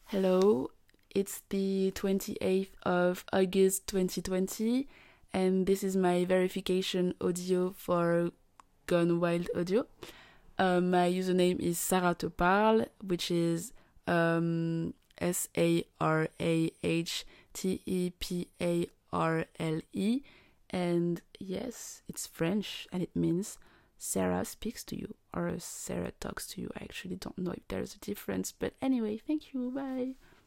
Hello, it's the 28th of August 2020, and this is my verification audio for Gone Wild Audio. My username is Sarah Te Parle, which is SarahTeParle, and yes, it's French and it means Sarah speaks to you or Sarah talks to you. I actually don't know if there's a difference, but anyway, thank you, bye.